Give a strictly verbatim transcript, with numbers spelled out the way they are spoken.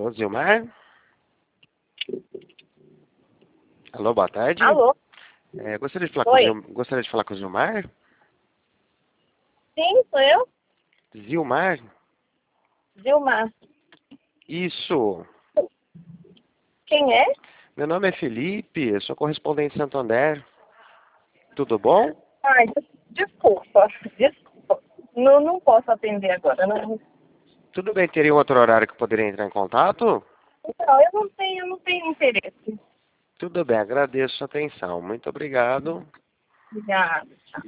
Alô, Zilmar? Alô, boa tarde. Alô? É, gostaria, de falar com o Oi. Zil... gostaria de falar com o Zilmar? Sim, sou eu? Zilmar? Vilmar. Isso. Quem é? Meu nome é Felipe, eu sou correspondente de Santander. Tudo bom? Ai, des- desculpa. Desculpa. Não, não posso atender agora. Não. Tudo bem, teria um outro horário que eu poderia entrar em contato? Então, eu não tenho, eu não tenho interesse. Tudo bem, agradeço a atenção. Muito obrigado. Obrigada.